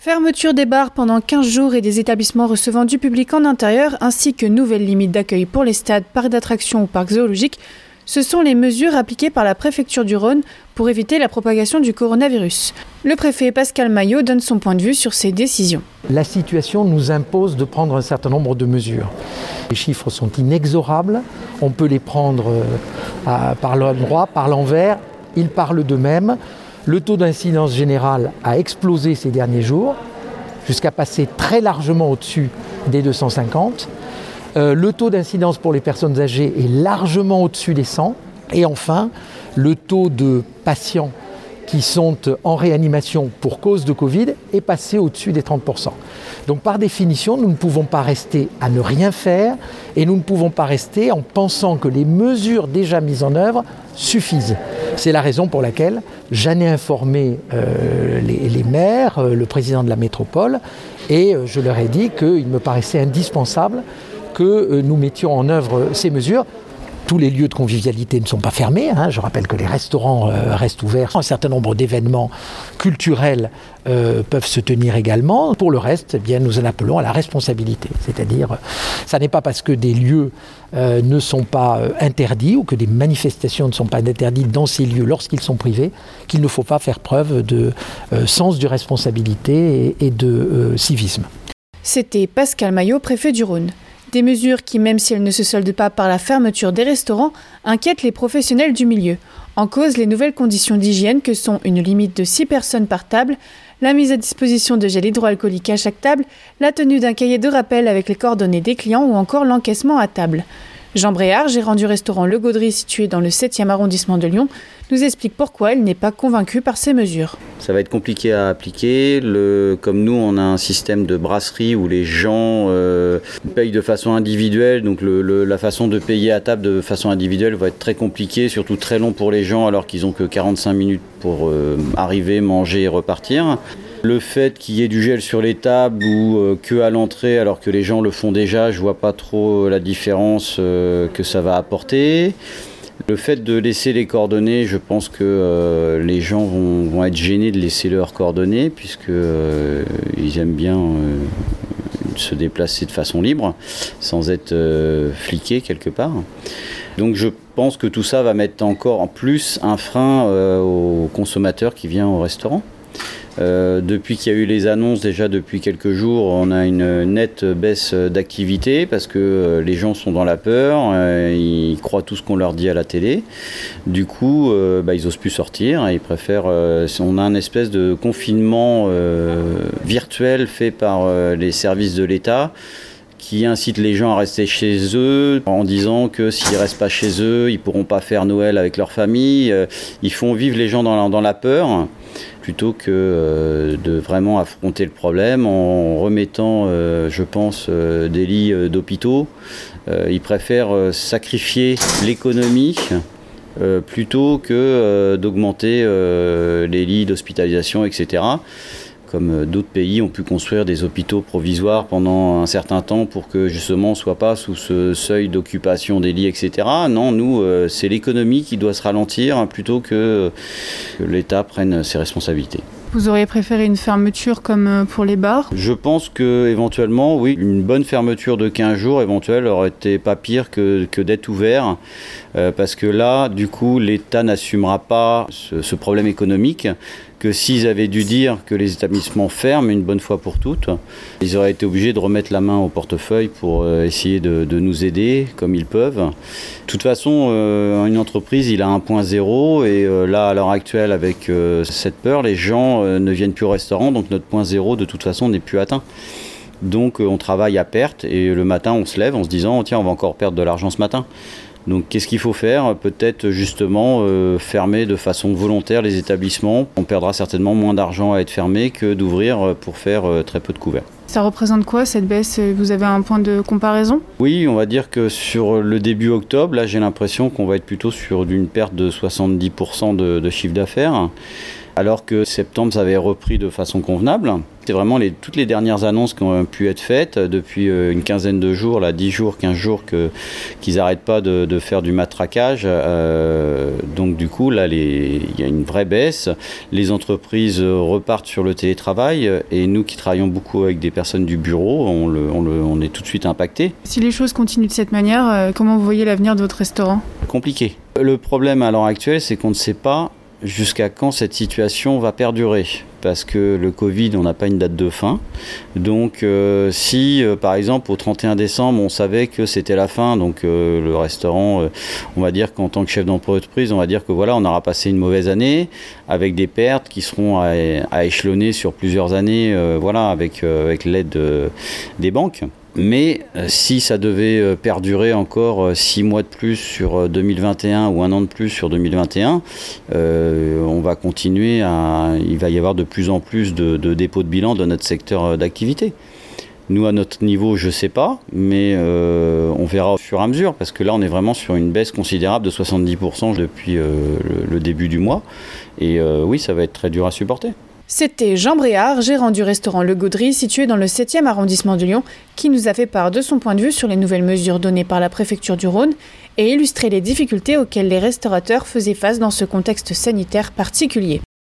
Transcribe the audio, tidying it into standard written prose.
Fermeture des bars pendant 15 jours et des établissements recevant du public en intérieur, ainsi que nouvelles limites d'accueil pour les stades, parcs d'attractions ou parcs zoologiques, ce sont les mesures appliquées par la préfecture du Rhône pour éviter la propagation du coronavirus. Le préfet Pascal Maillot donne son point de vue sur ces décisions. La situation nous impose de prendre un certain nombre de mesures. Les chiffres sont inexorables, on peut les prendre par l'endroit, par l'envers, ils parlent d'eux-mêmes. Le taux d'incidence générale a explosé ces derniers jours, jusqu'à passer très largement au-dessus des 250. Le taux d'incidence pour les personnes âgées est largement au-dessus des 100. Et enfin, le taux de patients qui sont en réanimation pour cause de Covid est passé au-dessus des 30%. Donc par définition, nous ne pouvons pas rester à ne rien faire et nous ne pouvons pas rester en pensant que les mesures déjà mises en œuvre suffisent. C'est la raison pour laquelle j'en ai informé les maires, le président de la métropole, et je leur ai dit qu'il me paraissait indispensable que nous mettions en œuvre ces mesures. Tous les lieux de convivialité ne sont pas fermés. Je rappelle que les restaurants restent ouverts. Un certain nombre d'événements culturels peuvent se tenir également. Pour le reste, nous en appelons à la responsabilité. C'est-à-dire, ça n'est pas parce que des lieux ne sont pas interdits ou que des manifestations ne sont pas interdites dans ces lieux lorsqu'ils sont privés qu'il ne faut pas faire preuve de sens de responsabilité et de civisme. C'était Pascal Maillot, préfet du Rhône. Des mesures qui, même si elles ne se soldent pas par la fermeture des restaurants, inquiètent les professionnels du milieu. En cause, les nouvelles conditions d'hygiène que sont une limite de 6 personnes par table, la mise à disposition de gel hydroalcoolique à chaque table, la tenue d'un cahier de rappel avec les coordonnées des clients ou encore l'encaissement à table. Jean Bréard, gérant du restaurant Le Gaudry situé dans le 7e arrondissement de Lyon, nous explique pourquoi il n'est pas convaincu par ces mesures. Ça va être compliqué à appliquer. Comme nous, on a un système de brasserie où les gens payent de façon individuelle. Donc la façon de payer à table de façon individuelle va être très compliquée, surtout très long pour les gens alors qu'ils n'ont que 45 minutes pour arriver, manger et repartir. Le fait qu'il y ait du gel sur les tables ou que à l'entrée alors que les gens le font déjà, je ne vois pas trop la différence que ça va apporter. Le fait de laisser les coordonnées, je pense que les gens vont être gênés de laisser leurs coordonnées puisqu'ils aiment bien se déplacer de façon libre sans être fliqués quelque part. Donc je pense que tout ça va mettre encore en plus un frein au consommateur qui vient au restaurant. Depuis qu'il y a eu les annonces, déjà depuis quelques jours, on a une nette baisse d'activité parce que les gens sont dans la peur, ils croient tout ce qu'on leur dit à la télé. Du coup, ils n'osent plus sortir, ils préfèrent. On a un espèce de confinement virtuel fait par les services de l'État qui incite les gens à rester chez eux en disant que s'ils ne restent pas chez eux, ils ne pourront pas faire Noël avec leur famille. Ils font vivre les gens dans la peur plutôt que de vraiment affronter le problème en remettant, je pense, des lits d'hôpitaux. Ils préfèrent sacrifier l'économie plutôt que d'augmenter les lits d'hospitalisation, etc. Comme d'autres pays ont pu construire des hôpitaux provisoires pendant un certain temps pour que justement on ne soit pas sous ce seuil d'occupation des lits, etc. Non, nous, c'est l'économie qui doit se ralentir plutôt que l'État prenne ses responsabilités. Vous auriez préféré une fermeture comme pour les bars ? Je pense qu'éventuellement, oui, une bonne fermeture de 15 jours éventuelle aurait été pas pire que d'être ouvert. Parce que là, du coup, l'État n'assumera pas ce problème économique que s'ils avaient dû dire que les établissements ferment une bonne fois pour toutes, ils auraient été obligés de remettre la main au portefeuille pour essayer de nous aider comme ils peuvent. De toute façon, une entreprise, il a un point zéro et là, à l'heure actuelle, avec cette peur, les gens ne viennent plus au restaurant, donc notre point zéro, de toute façon, n'est plus atteint. Donc on travaille à perte et le matin, on se lève en se disant « Tiens, on va encore perdre de l'argent ce matin ». Donc qu'est-ce qu'il faut faire ? Peut-être justement fermer de façon volontaire les établissements. On perdra certainement moins d'argent à être fermé que d'ouvrir pour faire très peu de couverts. Ça représente quoi cette baisse ? Vous avez un point de comparaison ? Oui, on va dire que sur le début octobre, là j'ai l'impression qu'on va être plutôt sur une perte de 70% de chiffre d'affaires. alors que septembre, ça avait repris de façon convenable. C'est vraiment toutes les dernières annonces qui ont pu être faites depuis une quinzaine de jours, 10 jours, 15 jours, qu'ils n'arrêtent pas de faire du matraquage. Donc du coup, là, il y a une vraie baisse. Les entreprises repartent sur le télétravail et nous qui travaillons beaucoup avec des personnes du bureau, on est tout de suite impactés. Si les choses continuent de cette manière, comment vous voyez l'avenir de votre restaurant ? Compliqué. Le problème à l'heure actuelle, c'est qu'on ne sait pas jusqu'à quand cette situation va perdurer. Parce que le Covid, on n'a pas une date de fin. Donc si, par exemple, au 31 décembre, on savait que c'était la fin, donc le restaurant, on va dire qu'en tant que chef d'entreprise, on va dire que voilà, on aura passé une mauvaise année, avec des pertes qui seront à échelonner sur plusieurs années, voilà, avec l'aide des banques. Mais si ça devait perdurer encore 6 mois de plus sur 2021 ou un an de plus sur 2021, on va continuer il va y avoir de plus en plus de dépôts de bilan dans notre secteur d'activité. Nous, à notre niveau, je ne sais pas, mais on verra au fur et à mesure, parce que là, on est vraiment sur une baisse considérable de 70% depuis le début du mois. Et oui, ça va être très dur à supporter. C'était Jean Bréard, gérant du restaurant Le Gaudry, situé dans le 7e arrondissement de Lyon, qui nous a fait part de son point de vue sur les nouvelles mesures données par la préfecture du Rhône et illustré les difficultés auxquelles les restaurateurs faisaient face dans ce contexte sanitaire particulier.